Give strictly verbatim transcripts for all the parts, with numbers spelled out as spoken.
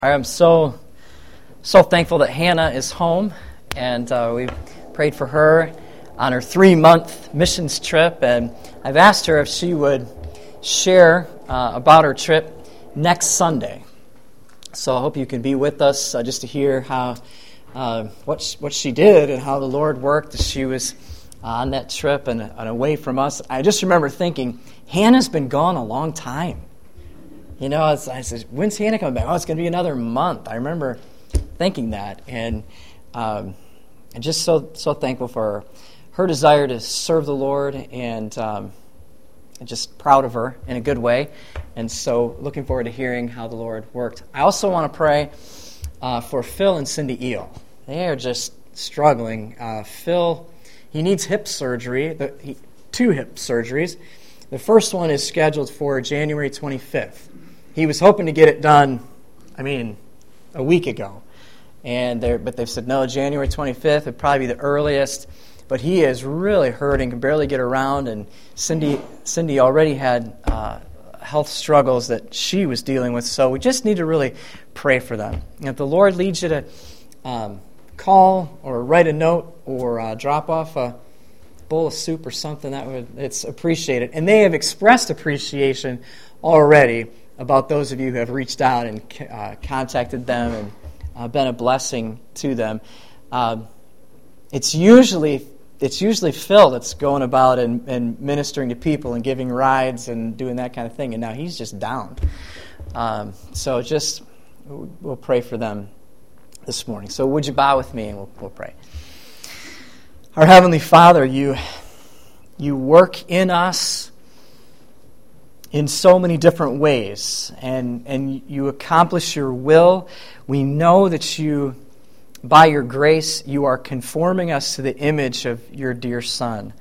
I'm so so thankful that Hannah is home, and uh, we prayed for her on her three-month missions trip, and I've asked her if she would share uh, about her trip next Sunday. So I hope you can be with us uh, just to hear how uh, what she, what she did and how the Lord worked as she was on that trip and, and away from us. I just remember thinking, Hannah's been gone a long time. You know, I said, when's Hannah coming back? Oh, it's going to be another month. I remember thinking that, and um, I'm just so so thankful for her, her desire to serve the Lord, and um, I'm just proud of her in a good way, and so looking forward to hearing how the Lord worked. I also want to pray uh, for Phil and Cindy Eel. They are just struggling. Uh, Phil, he needs hip surgery, the, he, two hip surgeries. The first one is scheduled for January twenty-fifth. He was hoping to get it done, I mean, a week ago. and But they've said, no, January twenty-fifth would probably be the earliest. But he is really hurting, can barely get around. And Cindy Cindy already had uh, health struggles that she was dealing with. So we just need to really pray for them. And if the Lord leads you to um, call or write a note or uh, drop off a bowl of soup or something, that would it's appreciated. And they have expressed appreciation already about those of you who have reached out and uh, contacted them and uh, been a blessing to them. Uh, it's usually it's usually Phil that's going about and, and ministering to people and giving rides and doing that kind of thing, and now he's just down. Um, so just we'll pray for them this morning. So would you bow with me and we'll, we'll pray. Our Heavenly Father, you you work in us in so many different ways, and, and you accomplish your will. We know that you, by your grace, you are conforming us to the image of your dear Son.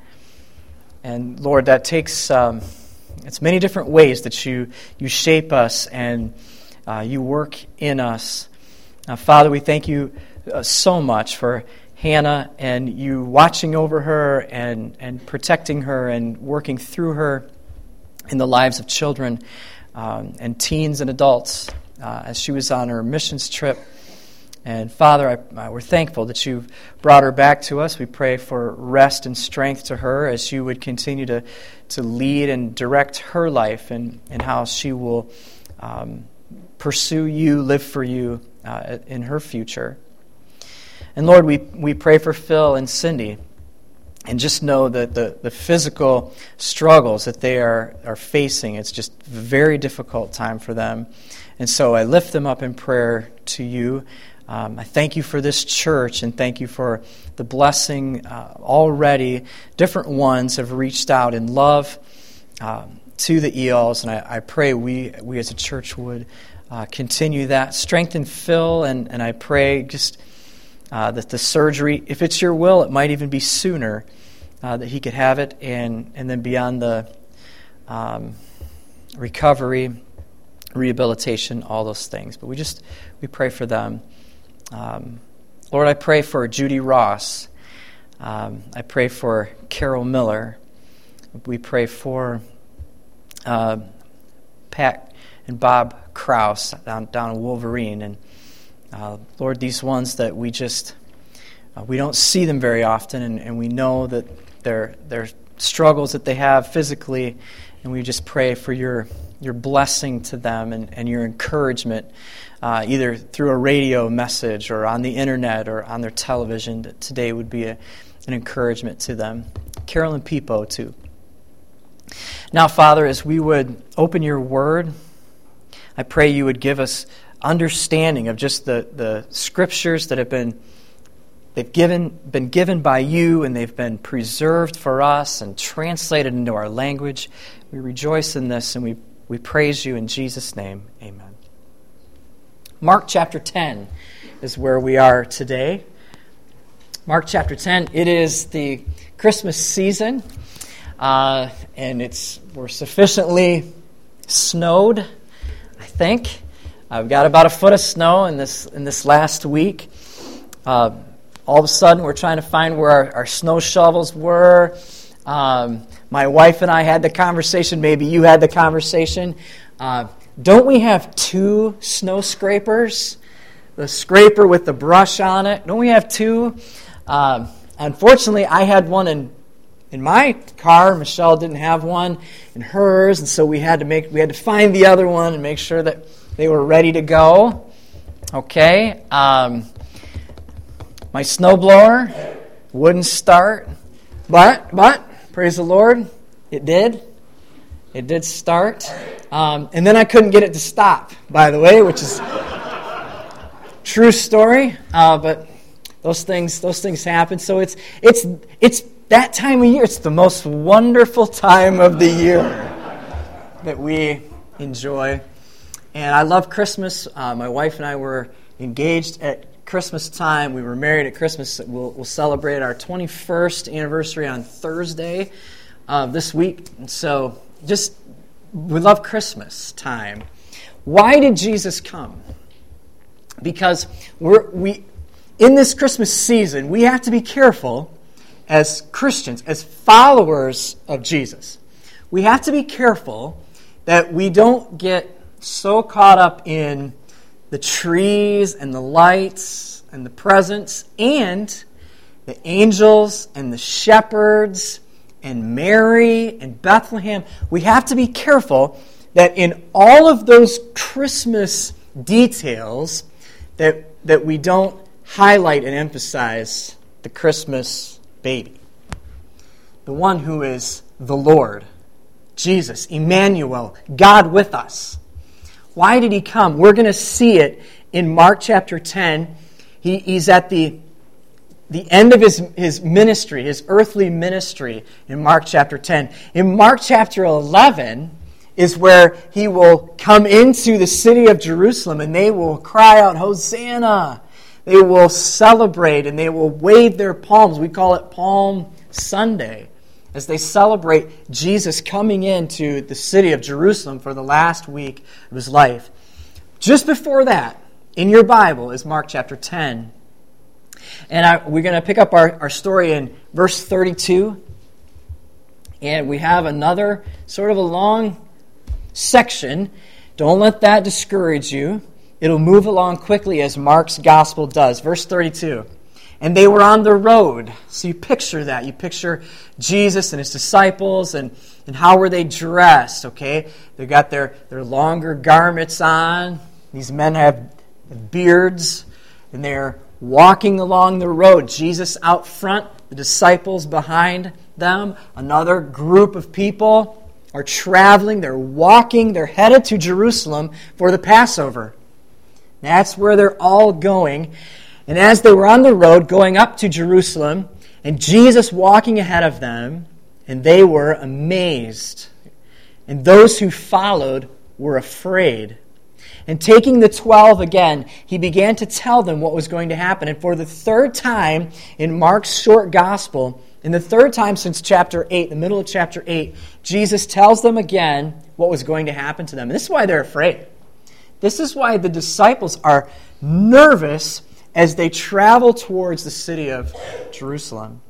And Lord, that takes, um, it's many different ways that you, you shape us and uh, you work in us. Uh, Father, we thank you uh, so much for Hannah and you watching over her and, and protecting her and working through her in the lives of children um, and teens and adults uh, as she was on her missions trip. And Father, I, I, we're thankful that you've brought her back to us. We pray for rest and strength to her as you would continue to, to lead and direct her life and, and how she will um, pursue you, live for you uh, in her future. And Lord, we, we pray for Phil and Cindy. And just know that the, the physical struggles that they are, are facing, it's just a very difficult time for them. And so I lift them up in prayer to you. Um, I thank you for this church and thank you for the blessing uh, already. Different ones have reached out in love um, to the Eels, and I, I pray we we as a church would uh, continue that. Strengthen Phil, and, and I pray just Uh, that the surgery, if it's your will, it might even be sooner uh, that he could have it, and, and then beyond the um, recovery, rehabilitation, all those things. But we just, we pray for them. Um, Lord, I pray for Judy Ross. Um, I pray for Carol Miller. We pray for uh, Pat and Bob Kraus down, down in Wolverine, and Uh, Lord, these ones that we just, uh, we don't see them very often, and, and we know that their their struggles that they have physically, and we just pray for your your blessing to them and, and your encouragement, uh, either through a radio message or on the internet or on their television, that today would be a, an encouragement to them. Carolyn Peepo, too. Now, Father, as we would open your word, I pray you would give us understanding of just the, the scriptures that have been they've given been given by you, and they've been preserved for us and translated into our language. We rejoice in this and we, we praise you in Jesus' name. Amen. Mark chapter ten is where we are today. Mark chapter ten. It is the Christmas season, uh, and it's we're sufficiently snowed, I think. I've got about a foot of snow in this in this last week. Uh, all of a sudden, we're trying to find where our, our snow shovels were. Um, my wife and I had the conversation. Maybe you had the conversation. Uh, don't we have two snow scrapers? The scraper with the brush on it. Don't we have two? Um, unfortunately, I had one in in my car. Michelle didn't have one in hers, and so we had to make we had to find the other one and make sure that they were ready to go. Okay. Um, my snowblower wouldn't start, but but praise the Lord, it did. It did start, um, and then I couldn't get it to stop. By the way, which is true story, uh, but those things those things happen. So it's it's it's that time of year. It's the most wonderful time of the year that we enjoy, and I love Christmas. Uh, my wife and I were engaged at Christmas time. We were married at Christmas. We'll, we'll celebrate our twenty-first anniversary on Thursday uh, this week. And so just we love Christmas time. Why did Jesus come? Because we're, we, in this Christmas season, we have to be careful as Christians, as followers of Jesus. We have to be careful that we don't get so caught up in the trees and the lights and the presents and the angels and the shepherds and Mary and Bethlehem. We have to be careful that in all of those Christmas details that that we don't highlight and emphasize the Christmas baby, the one who is the Lord, Jesus, Emmanuel, God with us. Why did he come? We're going to see it in Mark chapter ten. He, he's at the, the end of his, his ministry, his earthly ministry in Mark chapter ten. In Mark chapter eleven is where he will come into the city of Jerusalem and they will cry out, Hosanna! They will celebrate and they will wave their palms. We call it Palm Sunday, as they celebrate Jesus coming into the city of Jerusalem for the last week of his life. Just before that, in your Bible, is Mark chapter ten. And I, we're going to pick up our, our story in verse thirty-two. And we have another sort of a long section. Don't let that discourage you. It'll move along quickly as Mark's gospel does. Verse thirty-two. And they were on the road. So you picture that. You picture Jesus and his disciples, and, and how were they dressed, okay? They got their, their longer garments on. These men have beards, and they're walking along the road. Jesus out front, the disciples behind them. Another group of people are traveling. They're walking. They're headed to Jerusalem for the Passover. That's where they're all going. And as they were on the road going up to Jerusalem, and Jesus walking ahead of them, and they were amazed. And those who followed were afraid. And taking the twelve again, he began to tell them what was going to happen. And for the third time in Mark's short gospel, and the third time since chapter eight, the middle of chapter eight, Jesus tells them again what was going to happen to them. And this is why they're afraid. This is why the disciples are nervous as they travel towards the city of Jerusalem.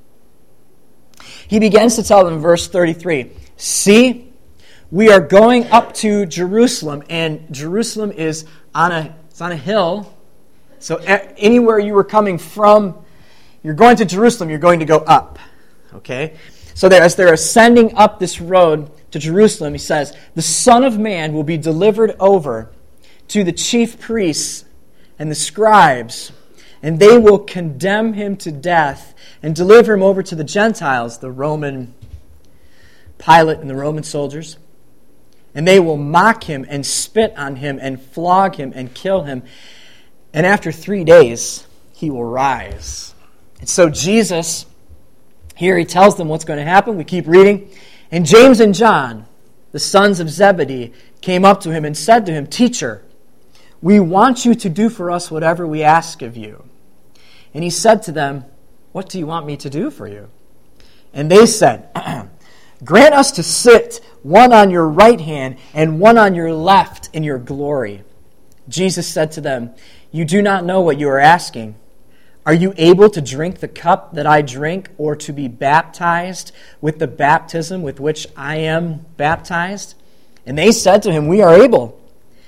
He begins to tell them in verse thirty-three, see, we are going up to Jerusalem, and Jerusalem is on a, it's on a hill. So anywhere you were coming from, you're going to Jerusalem, you're going to go up. Okay? So there, as they're ascending up this road to Jerusalem, he says, the Son of Man will be delivered over to the chief priests and the scribes, and they will condemn him to death and deliver him over to the Gentiles, the Roman Pilate and the Roman soldiers. And they will mock him and spit on him and flog him and kill him. And after three days, he will rise. And so Jesus, here he tells them what's going to happen. We keep reading. And James and John, the sons of Zebedee, came up to him and said to him, Teacher, we want you to do for us whatever we ask of you. And he said to them, what do you want me to do for you? And they said, grant us to sit one on your right hand and one on your left in your glory. Jesus said to them, you do not know what you are asking. Are you able to drink the cup that I drink, or to be baptized with the baptism with which I am baptized? And they said to him, we are able.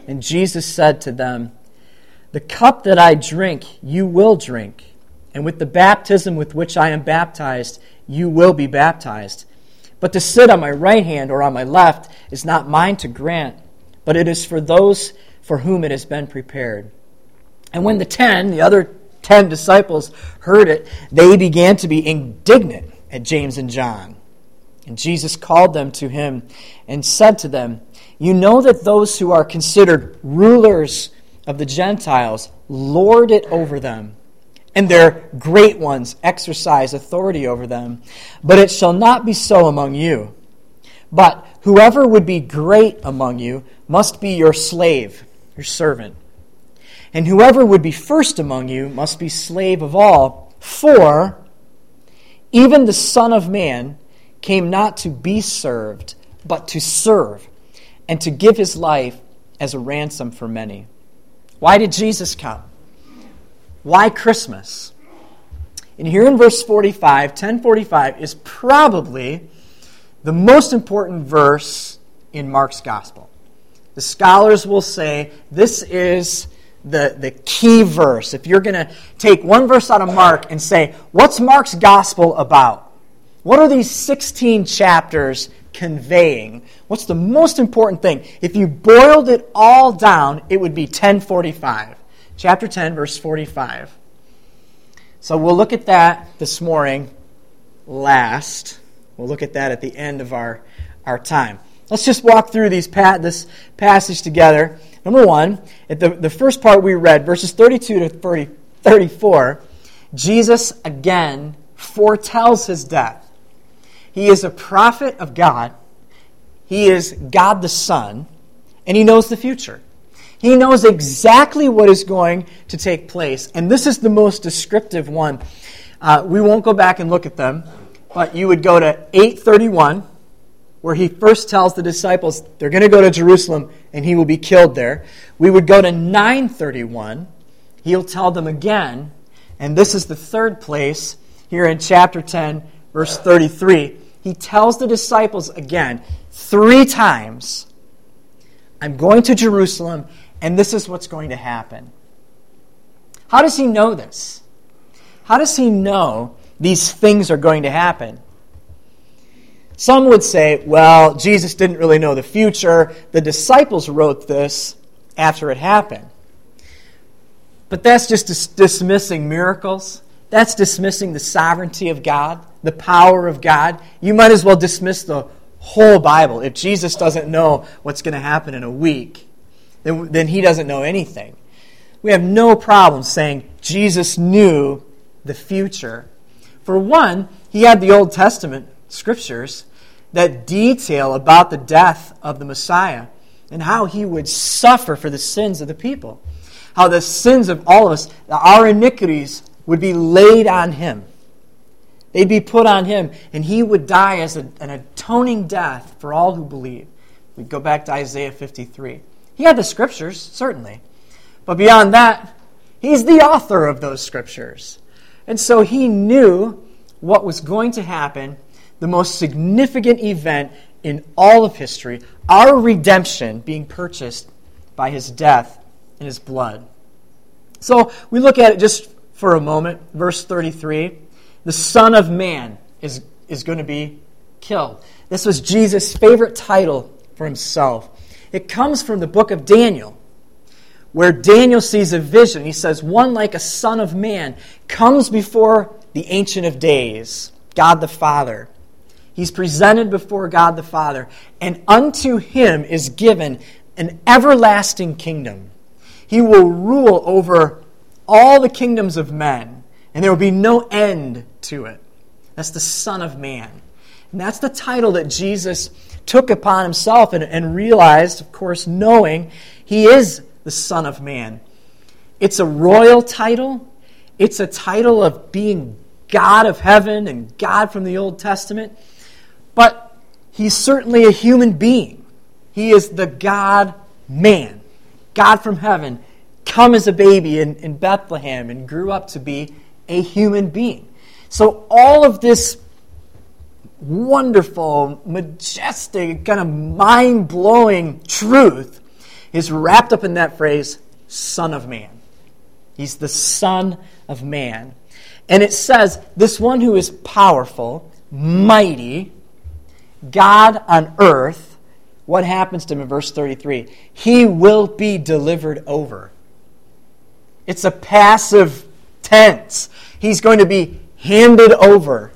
And Jesus said to them, "The cup that I drink, you will drink, and with the baptism with which I am baptized, you will be baptized. But to sit on my right hand or on my left is not mine to grant, but it is for those for whom it has been prepared." And when the ten, the other ten disciples, heard it, they began to be indignant at James and John. And Jesus called them to him and said to them, "You know that those who are considered rulers of the Gentiles lord it over them, and their great ones exercise authority over them. But it shall not be so among you. But whoever would be great among you must be your slave, your servant. And whoever would be first among you must be slave of all. For even the Son of Man came not to be served, but to serve, and to give his life as a ransom for many." Why did Jesus come? Why Christmas? And here in verse forty-five, ten forty-five, is probably the most important verse in Mark's gospel. The scholars will say this is the, the key verse. If you're going to take one verse out of Mark and say, what's Mark's gospel about? What are these sixteen chapters conveying? What's the most important thing? If you boiled it all down, it would be ten forty-five. Chapter ten, verse forty-five. So we'll look at that this morning last. We'll look at that at the end of our, our time. Let's just walk through these pa- this passage together. Number one, at the, the first part we read, verses thirty-two to thirty, thirty-four, Jesus again foretells his death. He is a prophet of God. He is God the Son, and he knows the future. He knows exactly what is going to take place, and this is the most descriptive one. Uh, we won't go back and look at them, but you would go to eight thirty-one, where he first tells the disciples they're going to go to Jerusalem and he will be killed there. We would go to nine thirty-one. He'll tell them again, and this is the third place here in chapter ten, verse thirty-three. He tells the disciples again, three times, I'm going to Jerusalem, and this is what's going to happen. How does he know this? How does he know these things are going to happen? Some would say, well, Jesus didn't really know the future. The disciples wrote this after it happened. But that's just dis- dismissing miracles. That's dismissing the sovereignty of God, the power of God. You might as well dismiss the whole Bible. If Jesus doesn't know what's going to happen in a week, then, then he doesn't know anything. We have no problem saying Jesus knew the future. For one, he had the Old Testament scriptures that detail about the death of the Messiah and how he would suffer for the sins of the people. How the sins of all of us, our iniquities, would be laid on him. They'd be put on him, and he would die as a, an atoning death for all who believe. We go back to Isaiah fifty-three. He had the scriptures, certainly. But beyond that, he's the author of those scriptures. And so he knew what was going to happen, the most significant event in all of history, our redemption being purchased by his death and his blood. So we look at it just for a moment, verse thirty-three. The Son of Man is, is going to be killed. This was Jesus' favorite title for himself. It comes from the book of Daniel, where Daniel sees a vision. He says, one like a son of man comes before the Ancient of Days, God the Father. He's presented before God the Father, and unto him is given an everlasting kingdom. He will rule over all the kingdoms of men, and there will be no end to it. That's the Son of Man. And that's the title that Jesus took upon himself and, and realized, of course, knowing he is the Son of Man. It's a royal title. It's a title of being God of heaven and God from the Old Testament. But he's certainly a human being. He is the God-man, God from heaven, come as a baby in, in Bethlehem and grew up to be a human being. So all of this wonderful, majestic, kind of mind-blowing truth is wrapped up in that phrase, Son of Man. He's the Son of Man. And it says, this one who is powerful, mighty, God on earth, what happens to him in verse thirty-three? He will be delivered over. It's a passive tense. He's going to be handed over.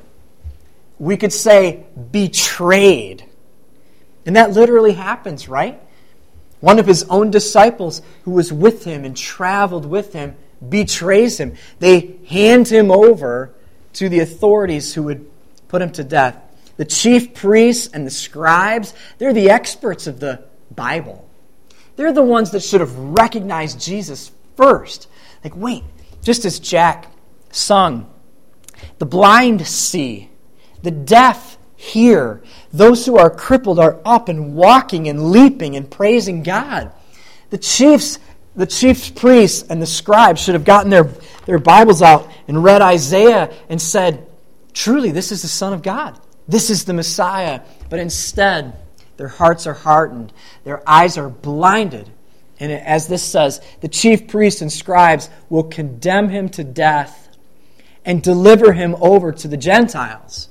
We could say betrayed. And that literally happens, right? One of his own disciples who was with him and traveled with him betrays him. They hand him over to the authorities who would put him to death. The chief priests and the scribes, they're the experts of the Bible. They're the ones that should have recognized Jesus first. Like, wait, just as Jack sung, the blind see, the deaf hear, those who are crippled are up and walking and leaping and praising God. The chiefs, the chief priests and the scribes should have gotten their, their Bibles out and read Isaiah and said, truly, this is the Son of God. This is the Messiah. But instead, their hearts are hardened. Their eyes are blinded. And as this says, the chief priests and scribes will condemn him to death and deliver him over to the Gentiles.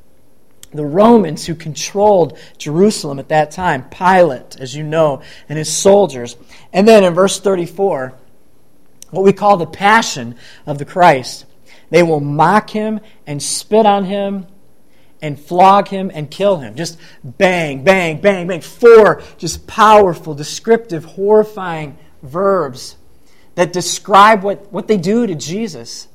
The Romans who controlled Jerusalem at that time, Pilate, as you know, and his soldiers. And then in verse thirty-four, what we call the passion of the Christ. They will mock him and spit on him and flog him and kill him. Just bang, bang, bang, bang. Four just powerful, descriptive, horrifying verbs that describe what, what they do to Jesus.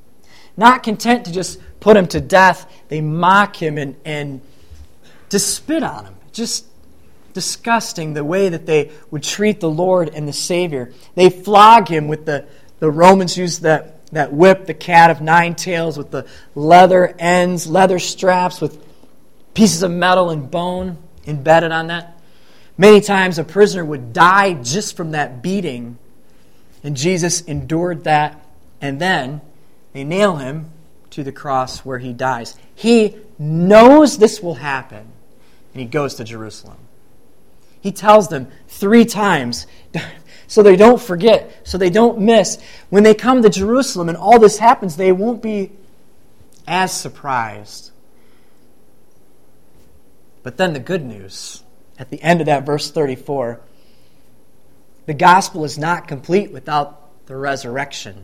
Not content to just put him to death, they mock him and, and to spit on him. Just disgusting the way that they would treat the Lord and the Savior. They flog him with the, the Romans used that That whip, the cat of nine tails, with the leather ends, leather straps, with pieces of metal and bone embedded on that. Many times a prisoner would die just from that beating, and Jesus endured that, and then they nail him to the cross where he dies. He knows this will happen, and he goes to Jerusalem. He tells them three times, so they don't forget, so they don't miss. When they come to Jerusalem and all this happens, they won't be as surprised. But then the good news, at the end of that verse thirty-four, the gospel is not complete without the resurrection.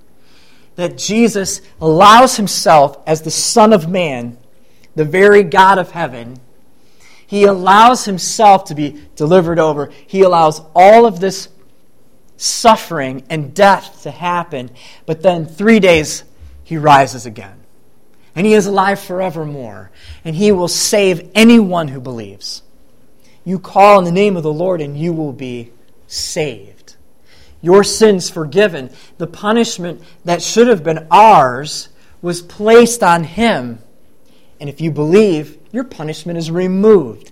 That Jesus allows himself as the Son of Man, the very God of heaven. He allows himself to be delivered over. He allows all of this suffering and death to happen. But then three days, he rises again. And he is alive forevermore. And he will save anyone who believes. You call on the name of the Lord and you will be saved. Your sins forgiven. The punishment that should have been ours was placed on him. And if you believe, your punishment is removed.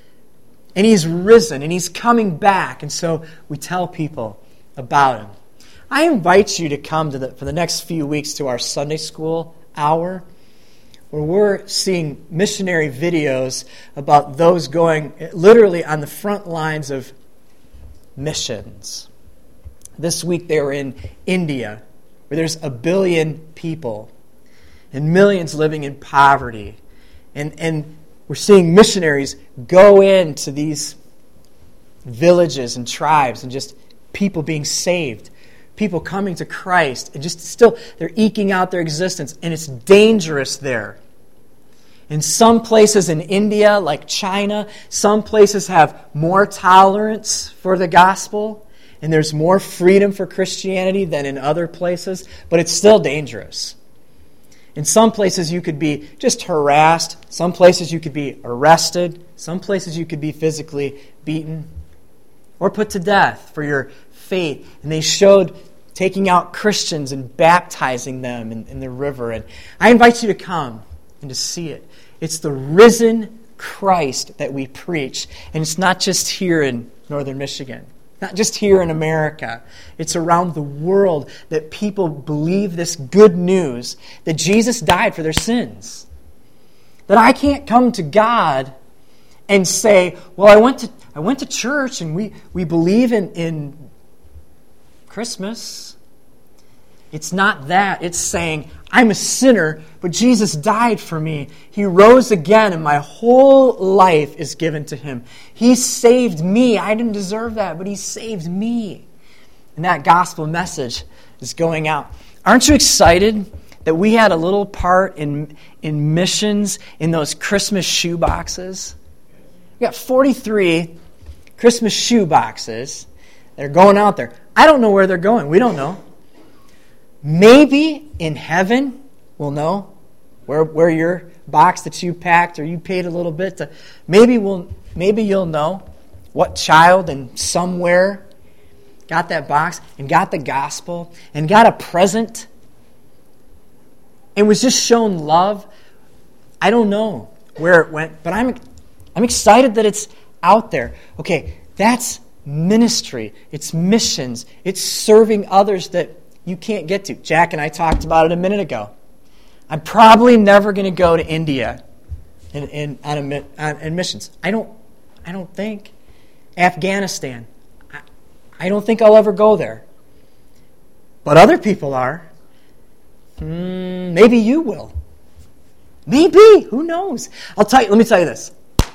And he's risen and he's coming back. And so we tell people about him. I invite you to come to the, for the next few weeks to our Sunday school hour, where we're seeing missionary videos about those going literally on the front lines of missions. This week they were in India, where there's a billion people and millions living in poverty. And, and we're seeing missionaries go into these villages and tribes and just people being saved, people coming to Christ, and just still, they're eking out their existence, and it's dangerous there. In some places in India, like China, some places have more tolerance for the gospel, and there's more freedom for Christianity than in other places, but it's still dangerous. In some places you could be just harassed, some places you could be arrested, some places you could be physically beaten or put to death for your faith. And they showed taking out Christians and baptizing them in, in the river. And I invite you to come and to see it. It's the risen Christ that we preach. And it's not just here in northern Michigan. Not just here in America. It's around the world that people believe this good news that Jesus died for their sins. That I can't come to God and say, well, I went to I went to church and we, we believe in, in Christmas. It's not that. It's saying, I'm a sinner, but Jesus died for me. He rose again, and my whole life is given to him. He saved me. I didn't deserve that, but he saved me. And that gospel message is going out. Aren't you excited that we had a little part in, in missions in those Christmas shoe boxes? We got forty-three Christmas shoe boxes that are going out there. I don't know where they're going. We don't know. Maybe in heaven we'll know where where your box that you packed or you paid a little bit to. Maybe we'll maybe you'll know what child and somewhere got that box and got the gospel and got a present and was just shown love. I don't know where it went, but I'm I'm excited that it's out there. Okay, that's ministry. It's missions. It's serving others that you can't get to. Jack and I talked about it a minute ago. I'm probably never going to go to India in, in, on, a, on in missions. I don't I don't think. Afghanistan. I, I don't think I'll ever go there. But other people are. Mm, maybe you will. Maybe. Who knows? I'll tell you, let me tell you this.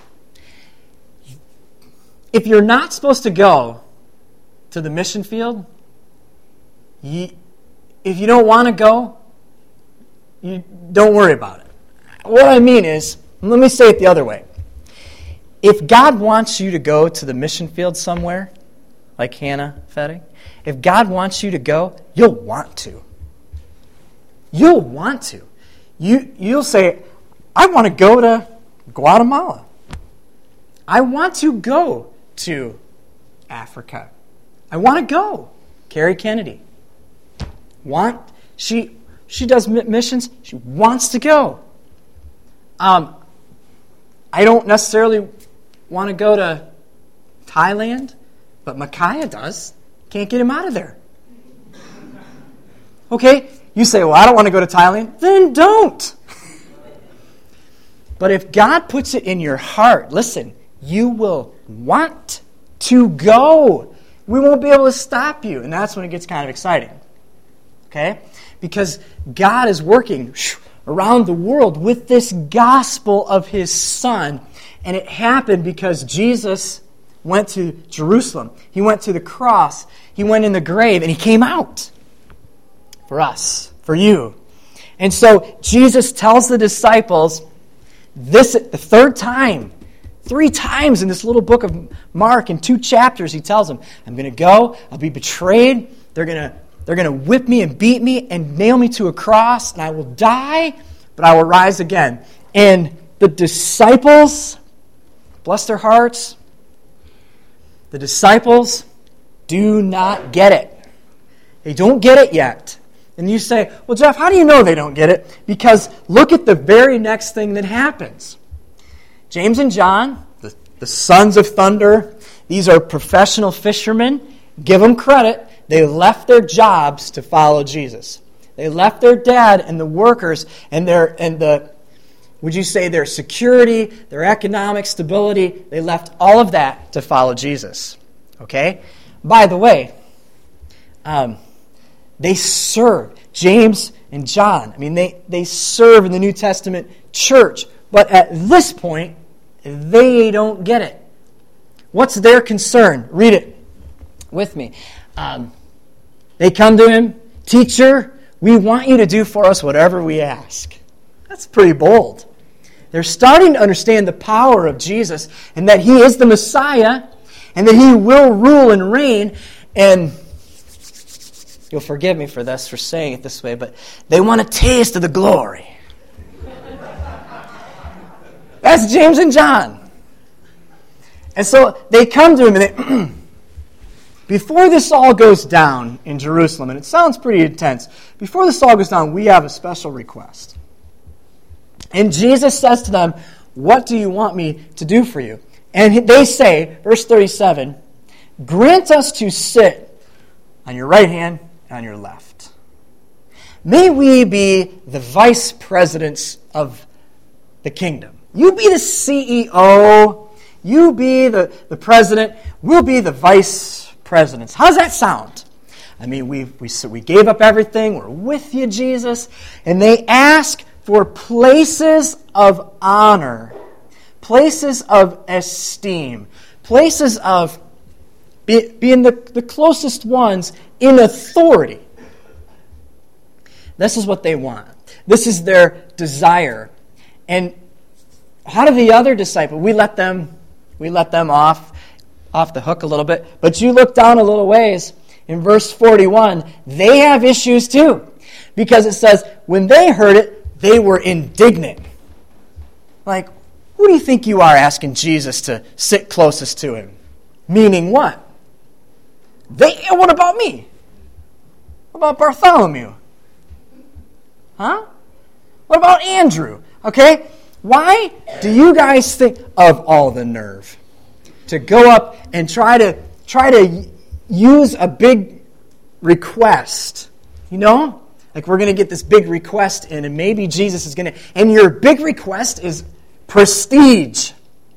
If you're not supposed to go to the mission field, you, if you don't want to go, you don't worry about it. What I mean is, let me say it the other way. If God wants you to go to the mission field somewhere, like Hannah Fetting, if God wants you to go, you'll want to. You'll want to. You, you'll say, I want to go to Guatemala. I want to go to Africa. I want to go. Carrie Kennedy. Want she she does missions. She wants to go. Um, I don't necessarily want to go to Thailand, but Micaiah does. Can't get him out of there. Okay, you say, well, I don't want to go to Thailand. Then don't. But if God puts it in your heart, listen, you will want to go. We won't be able to stop you. And that's when it gets kind of exciting. Okay? Because God is working around the world with this gospel of his Son. And it happened because Jesus went to Jerusalem. He went to the cross. He went in the grave. And he came out for us, for you. And so Jesus tells the disciples this the third time. Three times in this little book of Mark, in two chapters, he tells them, I'm going to go, I'll be betrayed, they're going to they're going to whip me and beat me and nail me to a cross, and I will die, but I will rise again. And the disciples, bless their hearts, the disciples do not get it. They don't get it yet. And you say, well, Jeff, how do you know they don't get it? Because look at the very next thing that happens. James and John, the, the sons of thunder, these are professional fishermen. Give them credit. They left their jobs to follow Jesus. They left their dad and the workers and their and the, would you say their security, their economic stability. They left all of that to follow Jesus. Okay? By the way, um, they serve. James and John, I mean, they, they serve in the New Testament church. But at this point, they don't get it. What's their concern? Read it with me. Um, they come to him, Teacher, we want you to do for us whatever we ask. That's pretty bold. They're starting to understand the power of Jesus and that he is the Messiah and that he will rule and reign. And you'll forgive me for this, for saying it this way, but they want a taste of the glory. That's James and John. And so they come to him and they, before this all goes down in Jerusalem, and it sounds pretty intense, before this all goes down, we have a special request. And Jesus says to them, what do you want me to do for you? And they say, verse thirty-seven, grant us to sit on your right hand and on your left. May we be the vice presidents of the kingdom. You be the C E O. You be the, the president, we'll be the vice presidents. How's that sound? I mean, we, we, so we gave up everything. We're with you, Jesus. And they ask for places of honor, places of esteem, places of be, being the, the closest ones in authority. This is what they want. This is their desire. And how do the other disciples? We let them, we let them off, off the hook a little bit. But you look down a little ways. In verse forty-one, they have issues too. Because it says, when they heard it, they were indignant. Like, who do you think you are asking Jesus to sit closest to him? Meaning what? They, what about me? What about Bartholomew? Huh? What about Andrew? Okay? Why do you guys think of all the nerve to go up and try to try to use a big request? You know? Like, we're going to get this big request in, and maybe Jesus is going to... And your big request is prestige,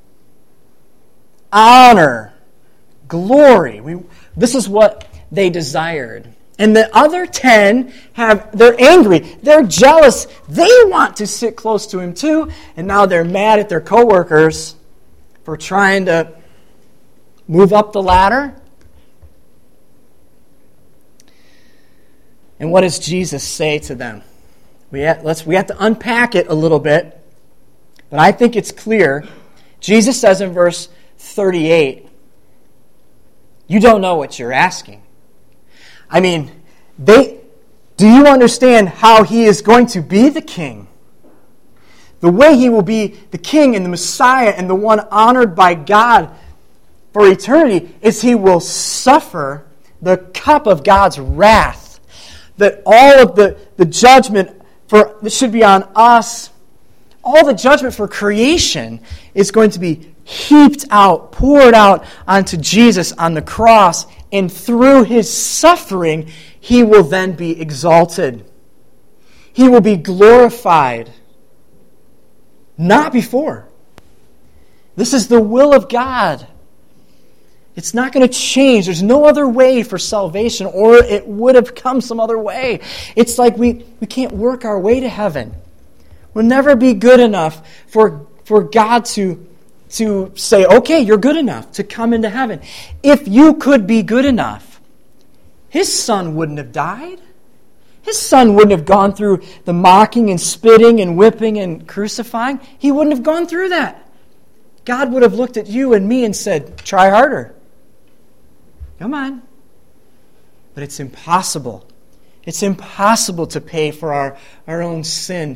honor, glory. We, this is what they desired. And the other ten have... They're angry. They're jealous. They want to sit close to him too. And now they're mad at their coworkers for trying to move up the ladder. And what does Jesus say to them? We have, let's, we have to unpack it a little bit, but I think it's clear. Jesus says in verse thirty-eight, you don't know what you're asking. I mean, they, do you understand how he is going to be the king? The way he will be the king and the Messiah and the one honored by God for eternity is he will suffer the cup of God's wrath. That all of the, the judgment for that should be on us, all the judgment for creation is going to be heaped out, poured out onto Jesus on the cross, and through his suffering, he will then be exalted. He will be glorified. Not before. This is the will of God. It's not going to change. There's no other way for salvation, or it would have come some other way. It's like we, we can't work our way to heaven. We'll never be good enough for, for God to, to say, okay, you're good enough to come into heaven. If you could be good enough, his son wouldn't have died. His son wouldn't have gone through the mocking and spitting and whipping and crucifying. He wouldn't have gone through that. God would have looked at you and me and said, try harder. Come on. But it's impossible. It's impossible to pay for our, our own sin.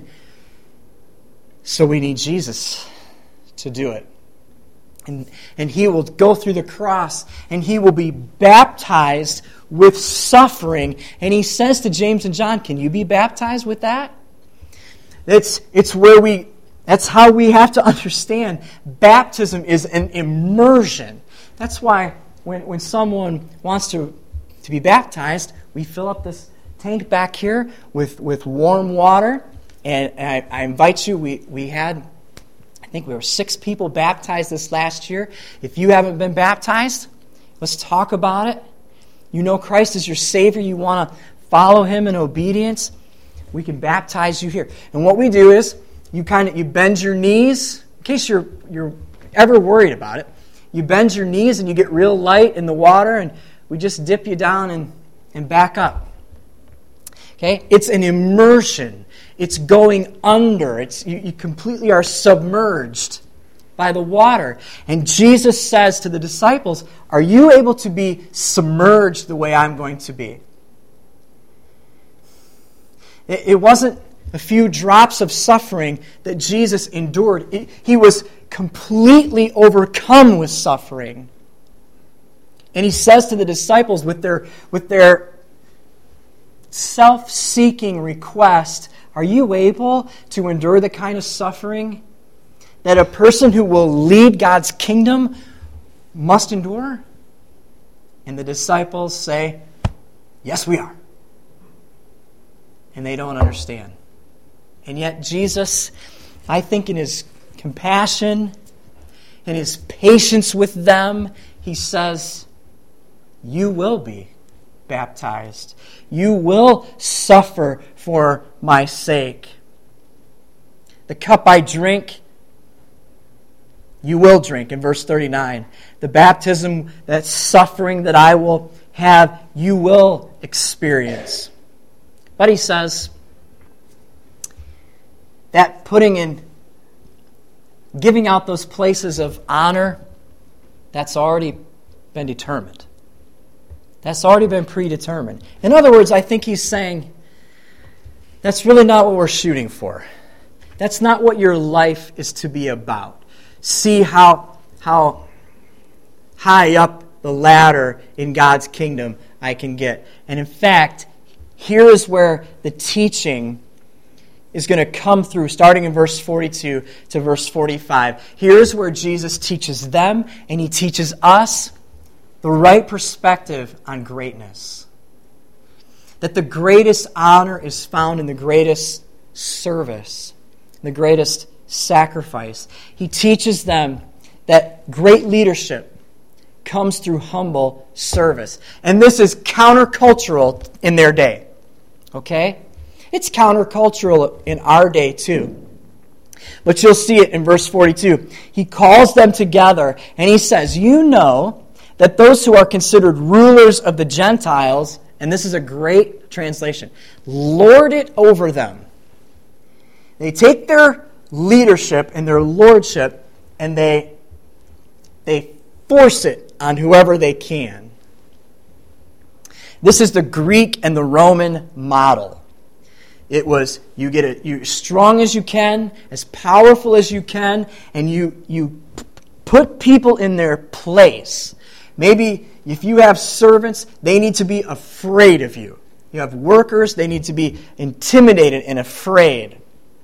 So we need Jesus to do it. And, and he will go through the cross, and he will be baptized with suffering. And he says to James and John, can you be baptized with that? It's, it's where we, that's how we have to understand. Baptism is an immersion. That's why when, when someone wants to, to be baptized, we fill up this tank back here with, with warm water. And I, I invite you, we, we had, I think we were six people baptized this last year. If you haven't been baptized, let's talk about it. You know Christ is your Savior. You want to follow him in obedience. We can baptize you here. And what we do is, you kind of you bend your knees, in case you're you're ever worried about it. You bend your knees and you get real light in the water, and we just dip you down and, and back up. Okay? It's an immersion. It's going under. It's you, you completely are submerged by the water. And Jesus says to the disciples, are you able to be submerged the way I'm going to be? It, it wasn't a few drops of suffering that Jesus endured. It, he was completely overcome with suffering. And he says to the disciples with their, with their self-seeking request, are you able to endure the kind of suffering that a person who will lead God's kingdom must endure? And the disciples say, yes, we are. And they don't understand. And yet Jesus, I think in his compassion in his patience with them, he says, you will be baptized. You will suffer for my sake. The cup I drink, you will drink, in verse thirty-nine. The baptism, that suffering that I will have, you will experience. But he says that putting in, giving out those places of honor, that's already been determined. That's already been predetermined. In other words, I think he's saying, that's really not what we're shooting for. That's not what your life is to be about. See how, how high up the ladder in God's kingdom I can get. And in fact, here is where the teaching is going to come through, starting in verse forty-two to verse forty-five. Here's where Jesus teaches them, and he teaches us the right perspective on greatness. That the greatest honor is found in the greatest service, the greatest sacrifice. He teaches them that great leadership comes through humble service. And this is countercultural in their day. Okay? It's countercultural in our day too. But you'll see it in verse forty-two. He calls them together and he says, you know that those who are considered rulers of the Gentiles, and this is a great translation, lord it over them. They take their leadership and their lordship and they, they force it on whoever they can. This is the Greek and the Roman model. It was, you get it, you strong as you can, as powerful as you can, and you you put people in their place. Maybe if you have servants, they need to be afraid of you. You have workers, they need to be intimidated and afraid.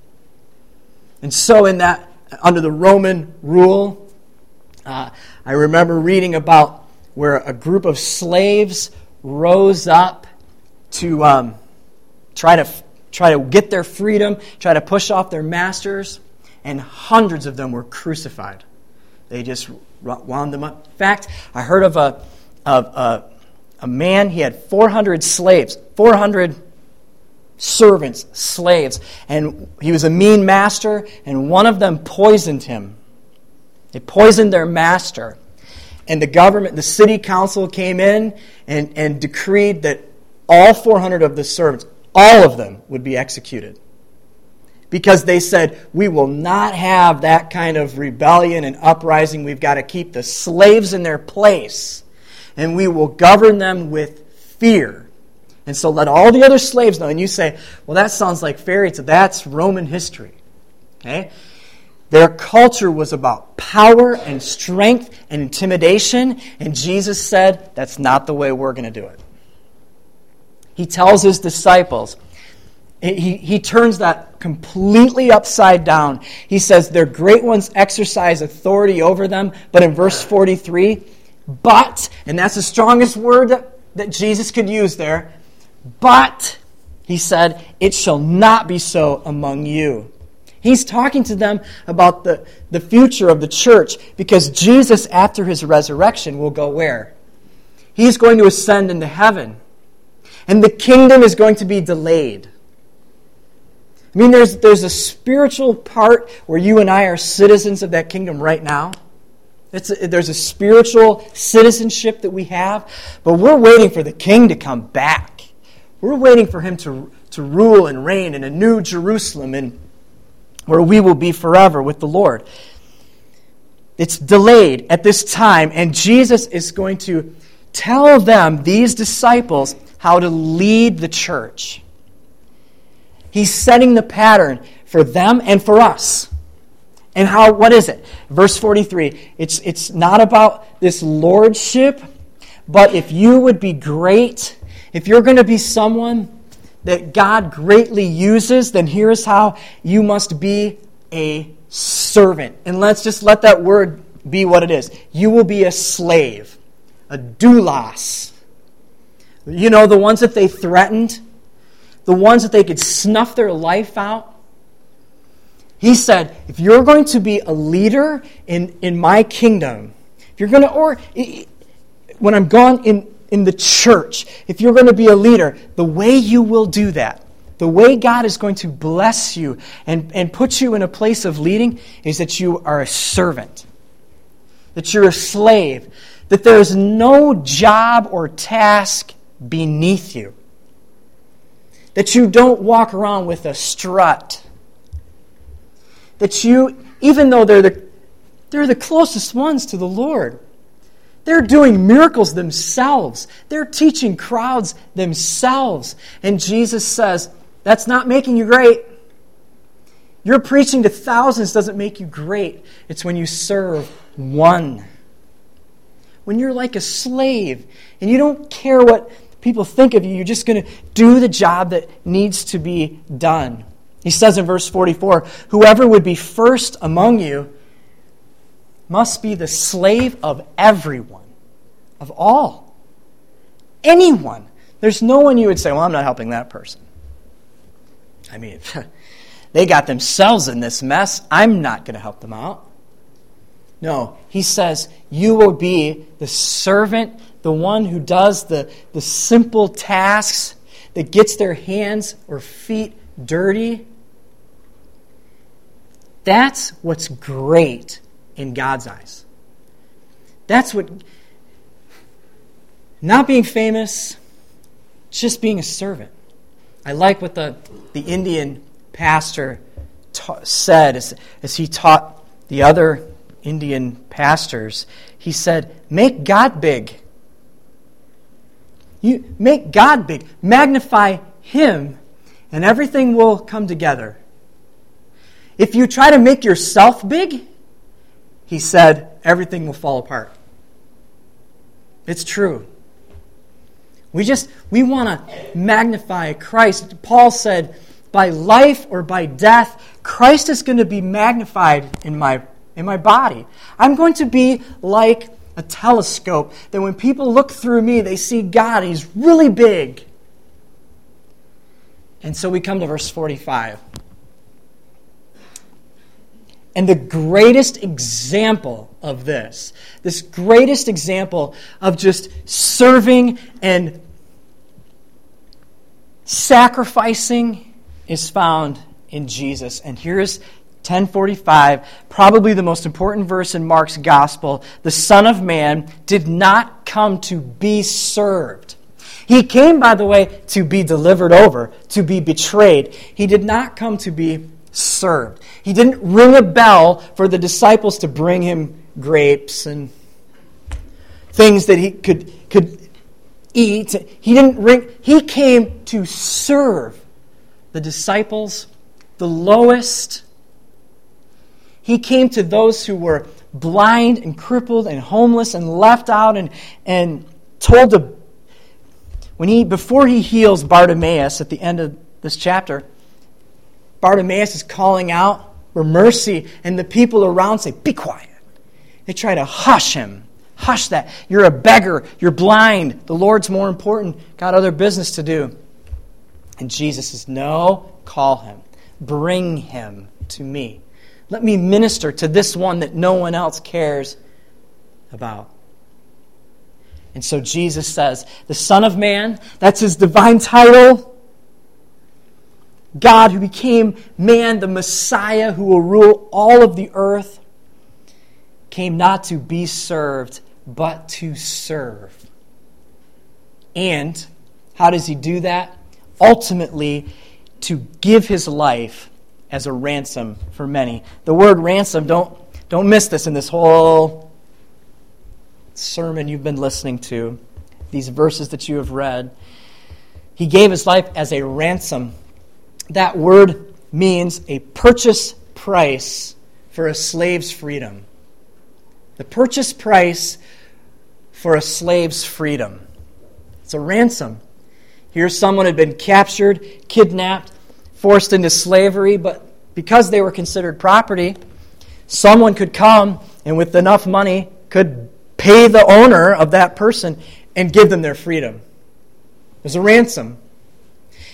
And so in that, under the Roman rule, uh, I remember reading about where a group of slaves rose up to um, try to try to get their freedom, try to push off their masters, and hundreds of them were crucified. They just wound them up. In fact, I heard of a of a, a man, he had four hundred slaves, four hundred servants, slaves, and he was a mean master, and one of them poisoned him. They poisoned their master. And the government, the city council came in and, and decreed that all four hundred of the servants, all of them, would be executed. Because they said, we will not have that kind of rebellion and uprising. We've got to keep the slaves in their place. And we will govern them with fear. And so let all the other slaves know. And you say, well, that sounds like fairy tale. That's Roman history. Okay? Their culture was about power and strength and intimidation. And Jesus said, that's not the way we're going to do it. He tells his disciples, He, he turns that completely upside down. He says their great ones exercise authority over them. But in verse forty-three, but, and that's the strongest word that, that Jesus could use there, but, he said, it shall not be so among you. He's talking to them about the, the future of the church because Jesus, after his resurrection, will go where? He's going to ascend into heaven. And the kingdom is going to be delayed. I mean, there's there's a spiritual part where you and I are citizens of that kingdom right now. It's a, there's a spiritual citizenship that we have, but we're waiting for the king to come back. We're waiting for him to, to rule and reign in a new Jerusalem and where we will be forever with the Lord. It's delayed at this time, and Jesus is going to tell them, these disciples, how to lead the church. He's setting the pattern for them and for us. And how? What is it? Verse forty-three. It's, it's not about this lordship, but if you would be great, if you're going to be someone that God greatly uses, then here's how: you must be a servant. And let's just let that word be what it is. You will be a slave, a doulos. You know, the ones that they threatened, the ones that they could snuff their life out. He said, if you're going to be a leader in, in my kingdom, if you're going to, or when I'm gone in, in the church, if you're going to be a leader, the way you will do that, the way God is going to bless you and, and put you in a place of leading is that you are a servant, that you're a slave, that there is no job or task beneath you, that you don't walk around with a strut, that you, even though they're the, they're the closest ones to the Lord, they're doing miracles themselves. They're teaching crowds themselves. And Jesus says, that's not making you great. Your preaching to thousands doesn't make you great. It's when you serve one. When you're like a slave and you don't care what people think of you, you're just going to do the job that needs to be done. He says in verse forty-four, whoever would be first among you must be the slave of everyone, of all. Anyone. There's no one you would say, well, I'm not helping that person. I mean, they got themselves in this mess. I'm not going to help them out. No, he says, you will be the servant, the one who does the, the simple tasks, that gets their hands or feet dirty. That's what's great in God's eyes. That's what, not being famous, just being a servant. I like what the, the Indian pastor ta- said as, as he taught the other Indian pastors. He said, make God big. You make God big. Magnify Him, and everything will come together. If you try to make yourself big, he said, everything will fall apart. It's true. We just, we want to magnify Christ. Paul said, by life or by death, Christ is going to be magnified in my, in my body. I'm going to be like a telescope that when people look through me, they see God. He's really big. And so we come to verse forty-five. And the greatest example of this, this greatest example of just serving and sacrificing is found in Jesus. And here's ten forty-five, probably the most important verse in Mark's gospel. The Son of Man did not come to be served. He came, by the way, to be delivered over, to be betrayed. He did not come to be served. He didn't ring a bell for the disciples to bring him grapes and things that he could could eat. He didn't ring. He came to serve the disciples, the lowest. He came to those who were blind and crippled and homeless and left out and and told to when he before he heals Bartimaeus at the end of this chapter. Bartimaeus is calling out for mercy, and the people around say, be quiet. They try to hush him. Hush that. You're a beggar. You're blind. The Lord's more important. Got other business to do. And Jesus says, no, call him. Bring him to me. Let me minister to this one that no one else cares about. And so Jesus says, the Son of Man, that's his divine title. God who became man, the Messiah who will rule all of the earth, came not to be served, but to serve. And how does he do that? Ultimately, to give his life as a ransom for many. The word ransom, don't, don't miss this in this whole sermon you've been listening to, these verses that you have read. He gave his life as a ransom. That word means a purchase price for a slave's freedom. The purchase price for a slave's freedom. It's a ransom. Here someone had been captured, kidnapped, forced into slavery, but because they were considered property, someone could come and with enough money could pay the owner of that person and give them their freedom. It was a ransom.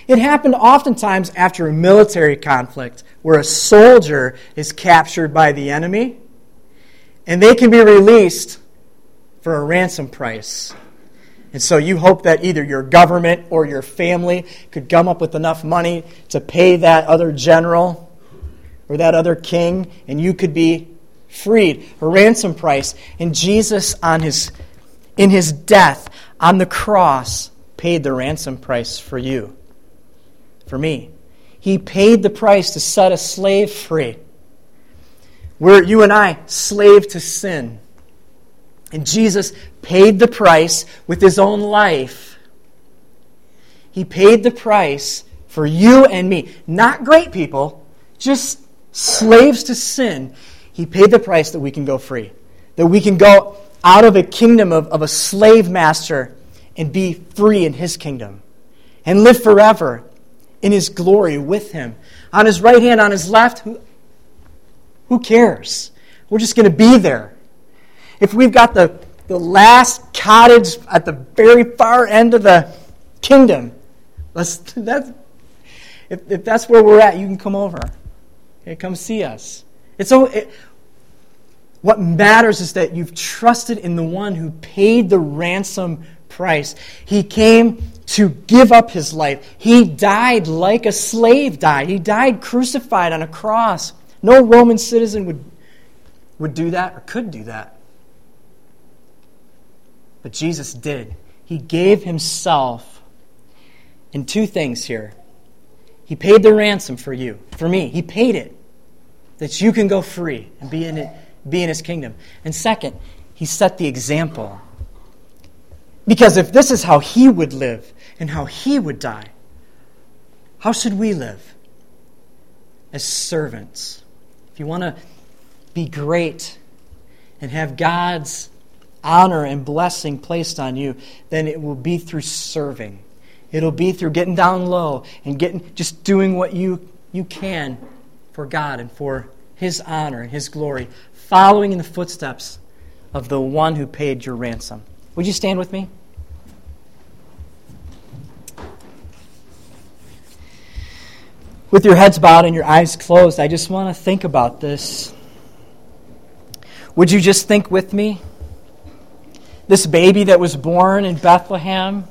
It happened oftentimes after a military conflict where a soldier is captured by the enemy and they can be released for a ransom price. And so you hope that either your government or your family could come up with enough money to pay that other general or that other king, and you could be freed. A ransom price. And Jesus, on his, in his death on the cross, paid the ransom price for you, for me. He paid the price to set a slave free. We're, you and I, slave to sin. And Jesus paid the price with his own life. He paid the price for you and me. Not great people, just slaves to sin. He paid the price that we can go free. That we can go out of a kingdom of, of a slave master and be free in his kingdom. And live forever in his glory with him. On his right hand, on his left, who, who cares? We're just going to be there. If we've got the, the last cottage at the very far end of the kingdom, let's, that's, if, if that's where we're at, you can come over. Okay, come see us. It's so, it, what matters is that you've trusted in the one who paid the ransom price. He came to give up his life. He died like a slave died. He died crucified on a cross. No Roman citizen would, would do that or could do that. But Jesus did. He gave himself in two things here. He paid the ransom for you, for me. He paid it, that you can go free and be in it, be in his kingdom. And second, he set the example. Because if this is how he would live and how he would die, how should we live? As servants. If you want to be great and have God's honor and blessing placed on you, then it will be through serving. It'll be through getting down low and getting just doing what you, you can for God and for his honor and his glory, following in the footsteps of the one who paid your ransom. Would you stand with me? With your heads bowed and your eyes closed, I just want to think about this. Would you just think with me? This baby that was born in Bethlehem.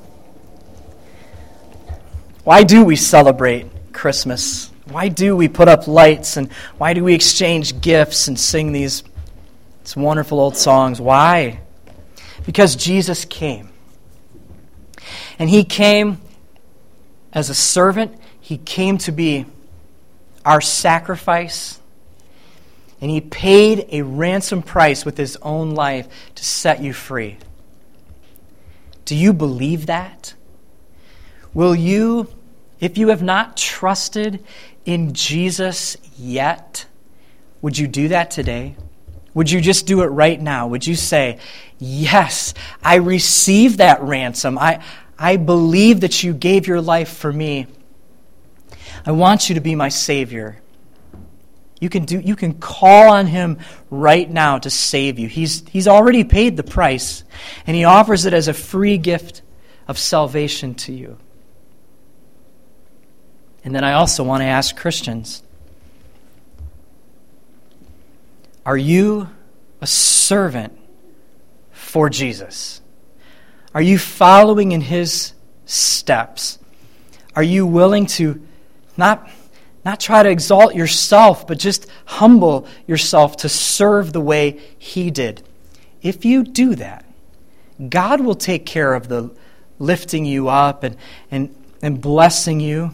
Why do we celebrate Christmas? Why do we put up lights? And why do we exchange gifts and sing these, these wonderful old songs? Why? Because Jesus came. And he came as a servant. He came to be our sacrifice. And he paid a ransom price with his own life to set you free. Do you believe that? Will you, if you have not trusted in Jesus yet, would you do that today? Would you just do it right now? Would you say, yes, I receive that ransom. I, I believe that you gave your life for me. I want you to be my Savior. You can do. You can call on him right now to save you. He's, he's already paid the price, and he offers it as a free gift of salvation to you. And then I also want to ask Christians, are you a servant for Jesus? Are you following in his steps? Are you willing to not, not try to exalt yourself, but just humble yourself to serve the way he did? If you do that, God will take care of the lifting you up and, and, and blessing you.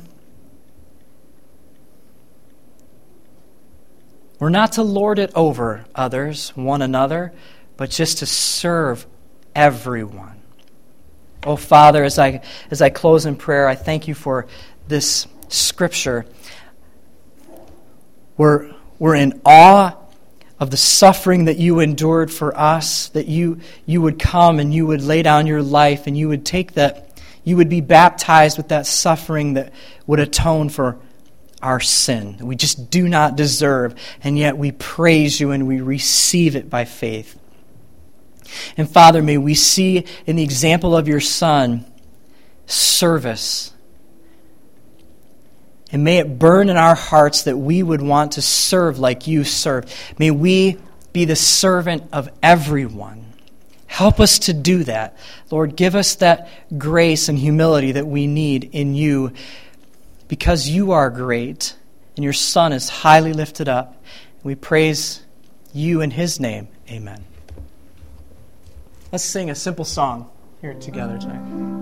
We're not to lord it over others, one another, but just to serve everyone. Oh, Father, as I as I close in prayer, I thank you for this scripture. We're, we're in awe of the suffering that you endured for us, that you you would come and you would lay down your life and you would take that, you would be baptized with that suffering that would atone for our sin. We just do not deserve, and yet we praise you and we receive it by faith. And Father, may we see in the example of your Son service, And may it burn in our hearts that we would want to serve like you served. May we be the servant of everyone. Help us to do that. Lord, give us that grace and humility that we need in you, because you are great and your Son is highly lifted up. We praise you in his name. Amen. Let's sing a simple song here together tonight.